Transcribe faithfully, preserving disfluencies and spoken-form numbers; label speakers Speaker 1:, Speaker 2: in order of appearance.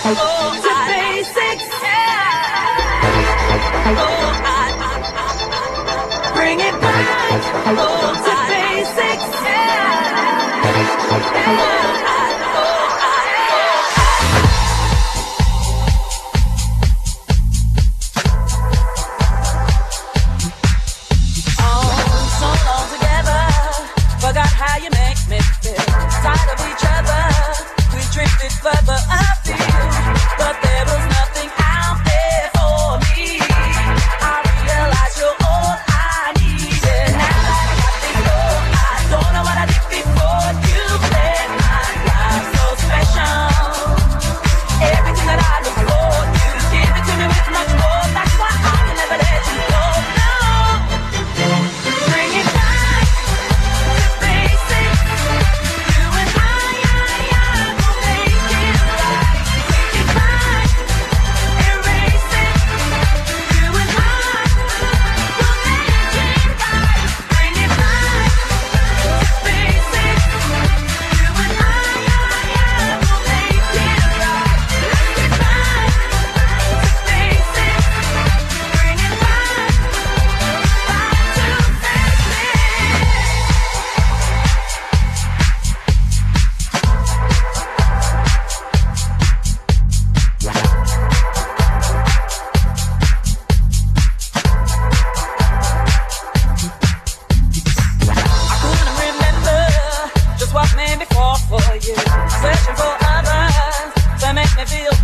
Speaker 1: to basics. Bring it back to basics.
Speaker 2: Forgot how you make me feel. Tired of each other, we drifted further afield, but there was nothing out there for me. I realized you're all I needed. Now that I got this all, I don't know what I did before. You made my life so special. Everything that I look for, you give it to me with much more. That's why I can never let you go. No, bring it back. Searching for others to make me feel